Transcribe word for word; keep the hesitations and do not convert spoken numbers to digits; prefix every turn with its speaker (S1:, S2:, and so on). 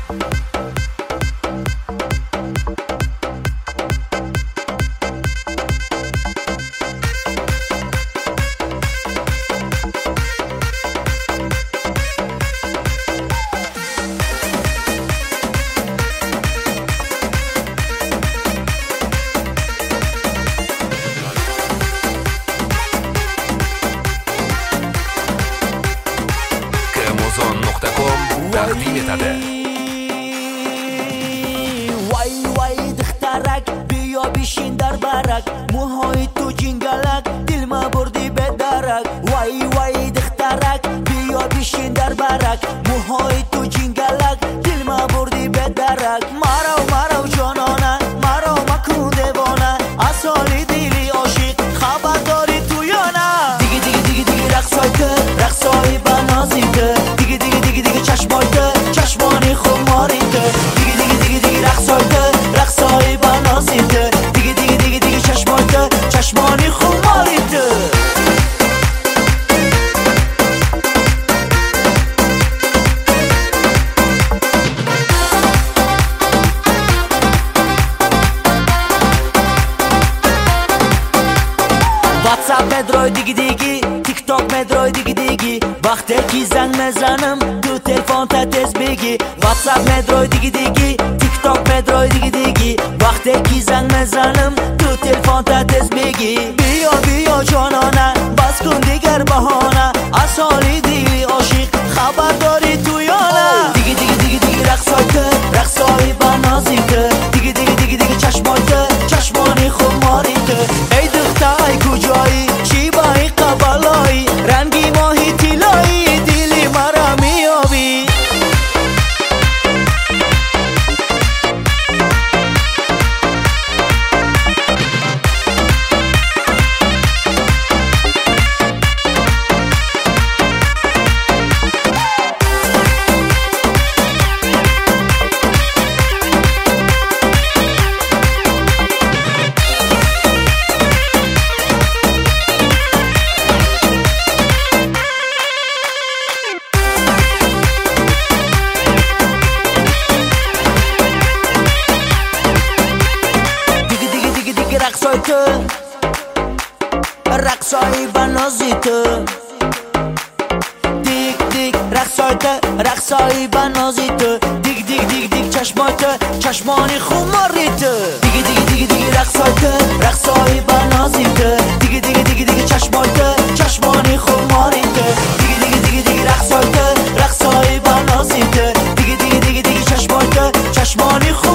S1: تقدیم etadi.
S2: وای وای دخترک بیا بشین در برک، موهای تو جنگلک دل ما بردی به درک. وای وای دخترک بیا بشین در برک، موهای تو جنگلک دل ما بردی به درک. مرو مرو جانانه مرو مکن دیوانه، اصالی دیلی عاشق خبر داری تو یا نه؟ دیگه دیگه دیگه دیگه رقصای که رقصای بنازی که، دیگه دیگه دیگه دیگه چشمای که چشمانی خماری که، دیگه دیگه دیگه دیگه رقصای که رقصای بنازی که، دیگه دیگه دیگه دیگه چشمای که چشمانی خماری که. واتساپ مدروی دیگی دیگی، تیک تاک مدروی دیگی دیگی، وقتی که زنگ میزنم تو تلفن تا تز بگی. واتساپ مدروی دیگی دیگی، تیک تاک مدروی دیگی دیگی، وقتی که زنگ میزنم تو تلفن تا تز بگی. بیا بیا جانانه بس کن دیگر بهانه، اصالی دیلی عاشق خبر داری تو یا نه؟ دیگه دیگه دیگه دیگه رقصای که رقصای بنازی که، دیگه دیگه دیگه دیگه چشمای که چشمانی خماری که. ای دختر کجایی چی بایی قبلایی، رنگی ماهی تیلایی دیلی مرا میابی. رقصای تو رقصای بنازی تو، دیگ دیگ رقصای تو رقصای بنازی تو، دیگ دیگ دیگ دیگ چشمای تو چشمانی خماری تو. دیگه دیگه دیگه دیگه رقصای تو رقصای بنازی تو، دیگه دیگه دیگه دیگه چشمای تو چشمانی خماری تو. دیگه دیگه دیگه دیگه رقصای تو رقصای بنازی تو، دیگه دیگه دیگه دیگه چشمای تو چشمانی خماری.